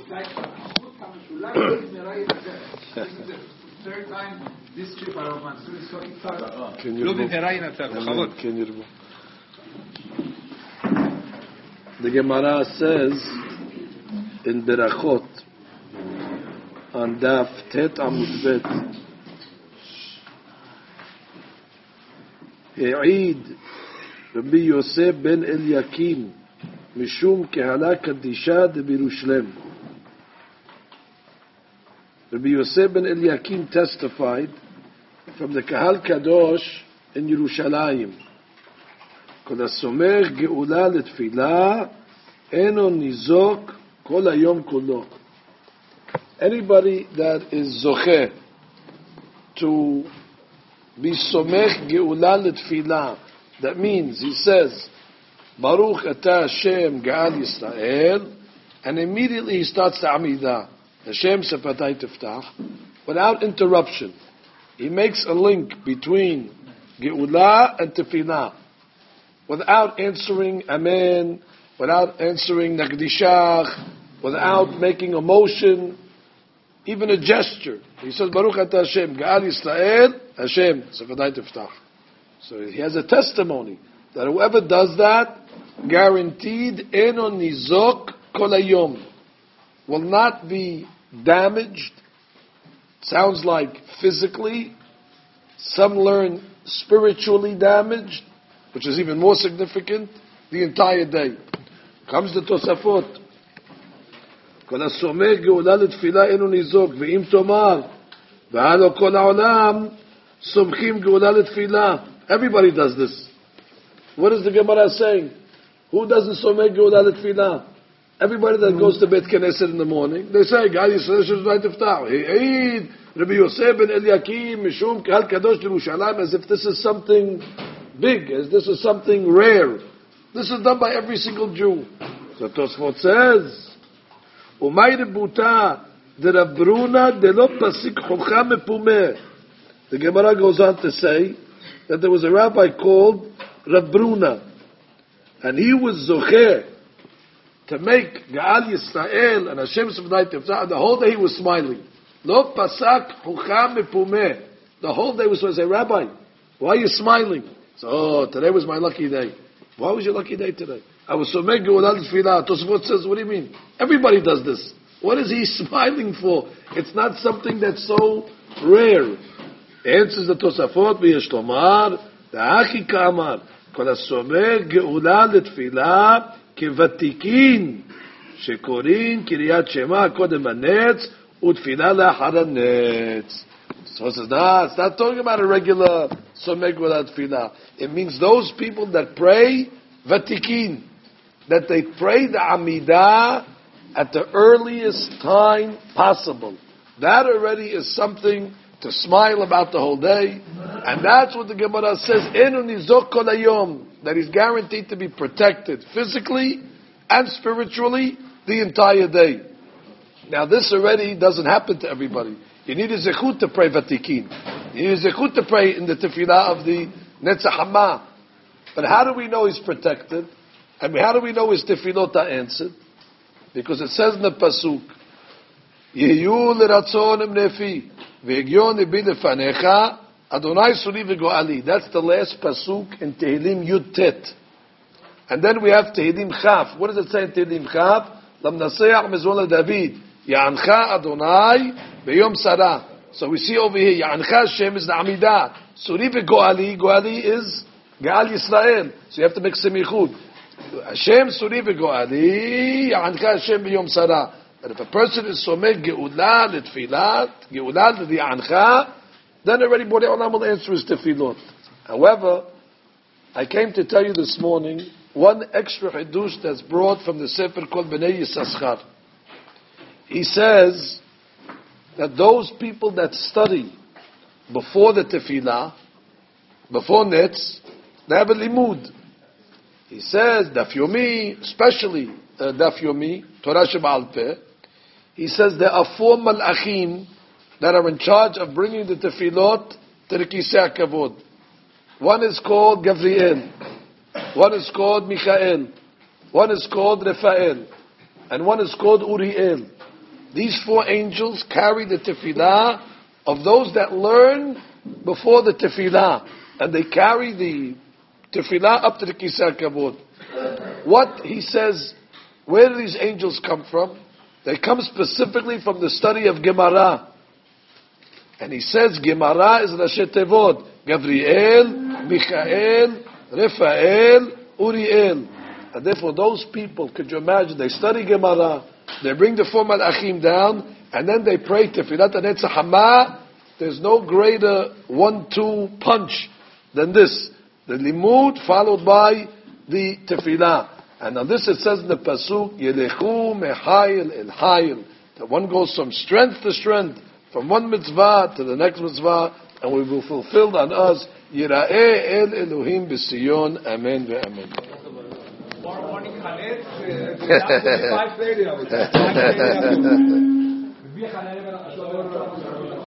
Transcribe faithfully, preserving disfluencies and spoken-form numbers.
like החוט המשולש is מראי הזה. This is the third time this trip around Mansur is so important. לא במהראי נצל, בכבוד. כן ירבו. The Gemara says in Berachot on Daf Tet Amud Bet, העיד רבי יוסף בן אליקים משום קהלה קדישה דבירושלם. Rabbi Yosef ben Eliakim testified from the Kahal Kadosh in Yerushalayim. Kol hasomech geula letfilah eno nizok kol hayom kulo. Anybody that is zocheh to be somech geula letfilah, that means he says Baruch Ata Hashem Gaal Yisrael, and immediately he starts the Amidah. Hashem Sefatay Tiftach, without interruption. He makes a link between Geula and Tefillah, without answering Amen, without answering Nagdishach, without making a motion, even a gesture. He says, Baruch Ata Hashem, Gaal Yisrael, Hashem Sefatay Tiftach. So he has a testimony that whoever does that, guaranteed, Eno Nizok Kol Hayom, will not be damaged. Sounds like physically. Some learn spiritually damaged, which is even more significant, the entire day. Comes the Tosafot. כל הסומך גאולה לתפילה אינו ניזוק, ואם תאמר, והלא כל העולם סומכים גאולה לתפילה. Everybody does this. What is the Gemara saying? Who doesn't somech geulah letfilah? Everybody that goes to Beit Knesset in the morning, they say, God Yisrael Shezvay Tiftach. Eid, Rabbi Yosef ben Eliakim, Mishum Kahal Kadosh Yerushalayim, as if this is something big, as this is something rare. This is done by every single Jew. So Tosfot says, Umay rebuta de Rav Bruna de lo pasik chocha mepumeh. The Gemara goes on to say that there was a rabbi called Rav Bruna, and he was zocher to make Gaal Yisrael and Hashem Sefatay Tiftach. The whole day he was smiling. Lo pasak chocha mepumeh. The whole day was. So I say, Rabbi, why are you smiling? So, oh, today was my lucky day. Why was your lucky day today? I was so meg geulah letfilah. Tosfot says, what do you mean? Everybody does this. What is he smiling for? It's not something that's so rare. Answers the Tosafot, v'yesh lomar, da'achi ka'amar, kol hasomech geulah letfilah כוותיקין שקוראים קריאת שמע קודם הנץ ותפילה לאחר הנץ. So it says, nah, it's not talking about a regular somech without tefillah. It means those people that pray vatikin, that they pray the Amidah at the earliest time possible. That already is something to smile about the whole day. And that's what the Gemara says, Enu nizok kol hayom, that he's guaranteed to be protected physically and spiritually the entire day. Now this already doesn't happen to everybody. You need a zechut to pray vatikin. You need a zechut to pray in the tefillah of the Netzach Hama. But how do we know he's protected? And how do we know his tefillot are answered? Because it says in the pasuk, Yehu l'ratzon emnefi v'egyon libi lefanecha Adonai suri v'go'ali. That's the last pasuk in Tehillim Yud Tet. And then we have Tehillim Chaf. What does it say in Tehillim Chaf? Lam naseach mezon David. Ya'ancha Adonai b'yom sarah. So we see over here, Ya'ancha Hashem is the Amidah. Suri v'go'ali. Go'ali is Gaal Yisrael. So you have to make semichud. Hashem suri v'go'ali. Ya'ancha Hashem b'yom sarah. But if a person is somech geulah letfilat, geulah l'ya'ancha, then already Borei Olam will answer his tefillot. However, I came to tell you this morning one extra hidush that's brought from the Sefer called Bnei Yissaschar. He says that those people that study before the tefillah, before Netz, they have a limud. He says, Daf Yomi, especially uh, Daf Yomi, Torah Sheba'al Peh, he says there are four malachim that are in charge of bringing the tefillot to the Kisei HaKavod. One is called Gavriel, one is called Michael, one is called Raphael, and one is called Uriel. these four angels carry the tefillah of those that learn before the tefillah, and they carry the tefillah up to the Kisei HaKavod. What he says, where do these angels come from? They come specifically from the study of Gemara. And he says Gemara is Rashi Tevot, Gabriel, Michael, Raphael, Uriel. And therefore those people, could you imagine, they study Gemara, they bring the four Malachim down, and then they pray Tefillat HaNetzach Hama. There's no greater one two punch than this. The Limud followed by the Tefillah. And on this it says in the Pasuk, Yelechu Mehayil El Hayil. That one goes from strength to strength, from one mitzvah to the next mitzvah, and we will fulfill on us, Yira'eh El Elohim B'Siyon, Amen ve'Amen. Tomorrow morning, Khaled, five thirty.